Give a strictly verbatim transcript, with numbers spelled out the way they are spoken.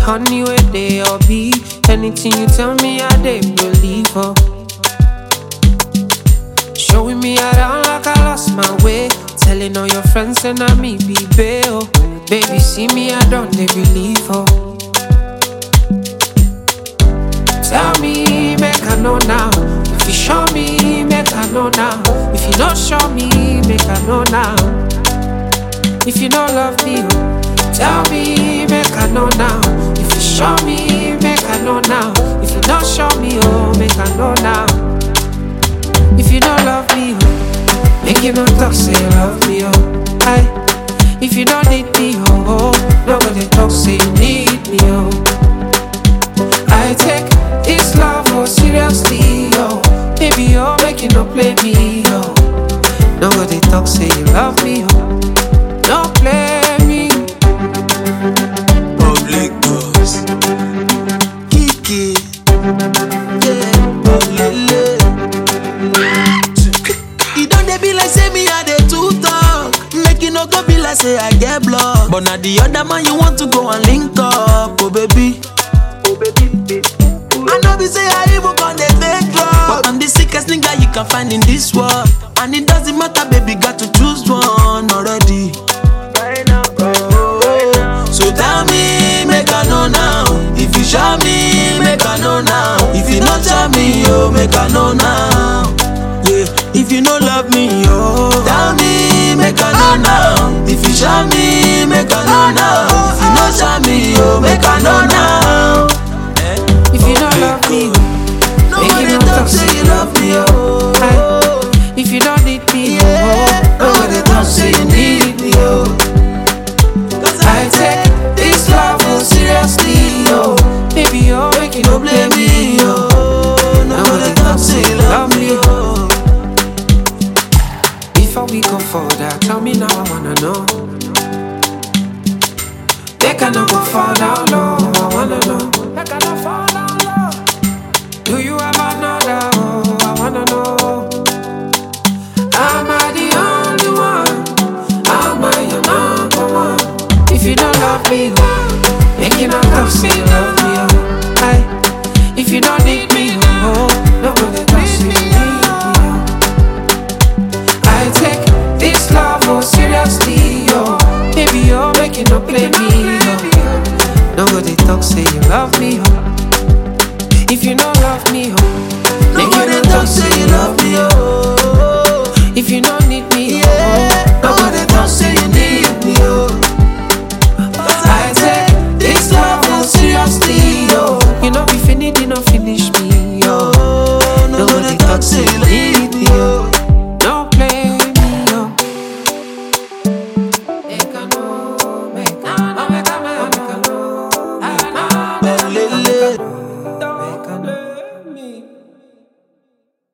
honey where they all be. Anything you tell me, I they believe, oh. Showing me around like I lost my way. Telling all your friends and I me be bail. Baby, see me, I don't they believe, oh. Tell me, make I know now. If you show me, make I know now. If you don't show me, make I know now. If you don't love me, oh, tell me, make I know now. If you show me, make I know now. If you don't show me, oh, make I know now. If you don't love me, oh, make you not talk, say you love me, oh. Aye. If you don't need me, oh, oh, nobody talk, say you need me, oh. I take this love, oh, seriously, oh. Baby, oh, make you not play me, oh. Nobody talk, say you love me, oh. Don't play me. Public boss Kiki. Yeah, oh lele. It don't they be like say me I dey too talk. Make it no go be like say I get blocked. But now the other man you want to go and link up. Oh baby, oh baby. I know be say I even con dey fake drop. But I'm the sickest nigga you can find in this world. And it doesn't matter, baby, got to choose one already. So tell me, make I know now. If you show me, make I know now. If you not show me, oh, make I know now. Yeah, if you don't love me, oh, tell me, make I know now. If you show me, make I know now. If you not show me, oh, make I know now. If you don't love me, make you not talk, say you love me, oh. Aye. If you don't need me, oh, nobody talk, say you need me, oh. I take this love, oh, seriously, oh. Baby, oh, make you no blame me, oh. Nobody talk, say you love me, oh. Before we go further, tell me now, I wanna know. They cannot go fall down low, I wanna know. They cannot fall down low. Do you have another, oh, I wanna know. Am I the only one? Am I your number one? If you don't love me, oh, make you not talk, say you love me, oh. Aye. If you don't need me, oh, nobody talk, say you need me, oh. I take this love, oh, seriously, oh. Baby, oh, make you not play me, oh. Nobody talk, say you love me, oh. If you know